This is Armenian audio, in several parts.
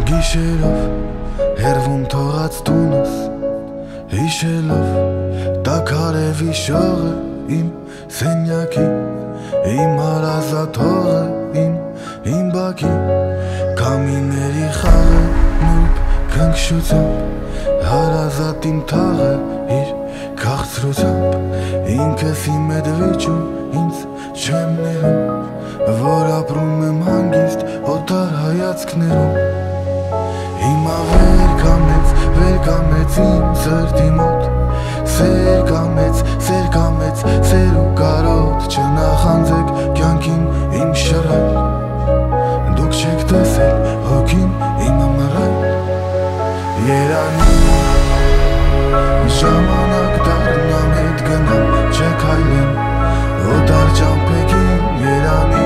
Գիշերով հերվում թողած տունս հիշելով տաքարևի շողը իմ սենյակի իմ հարազատողը իմ բակի կամիների խաղը նուրբ քնքշությամբ հարազատ իմ թաղը իր քաղցրությամբ ինքս իմ հետ վիճում ինձ չեմ ներում որ ապրում եմ հանգիստ օտար հայացքներում Հիմա վեր կամեց իմ սրտի մոտ Սեր կամեց սեր ու կարոտ Չնախանձեք կյանքին իմ շռայլ Դուք չեք տեսել հոգին իմը մռայլ Երանի ժամանակ դառնամ հետ գնամ չեք հայլեմ Օտար ճամփեքին երանի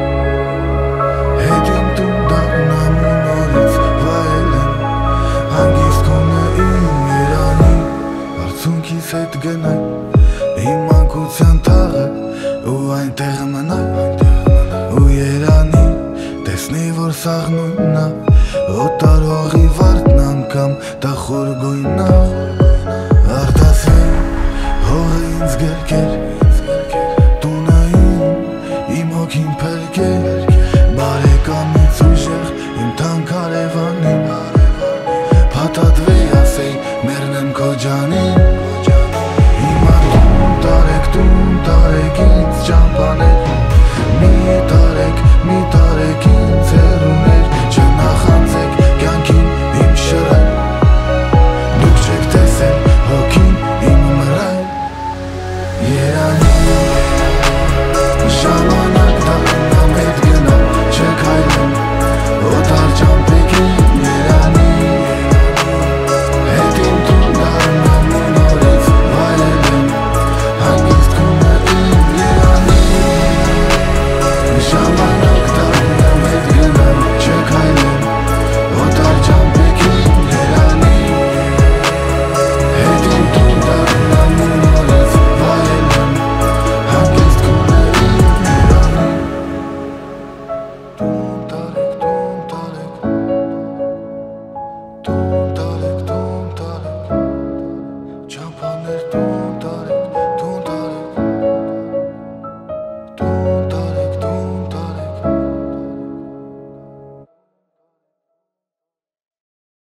Հետ իմ տուն դառնամ ու նորից Հանգիստ կոնը իմ երանի Արցունքիս հետ գնայ Իմ մանկության թաղը ու այնտեղ մնայ Ու երանի տեսնի որ սաղնույնա Օտար հողի վարդն անգամ տախոր գույնա Արդասվի հողը ինձ գերկեր Տունը իմ հոգին պերկեր Բարեկամից ուժեղ իմ թանկ արևանին Պատատվի ասեի մերնեմ քո ջանին Հիմա տուն տարեք ինձ ճամփաներ Մի տարեք ինձ հեռուներ Չնախանձեք կյանքին իմ շռայլ Դուք չեք տեսել հոգին իմ մռայլ Երանի ժամանակ դառնամ հետ գնամ չեք հայլեմ Օտար ճամփեքին երանի Tú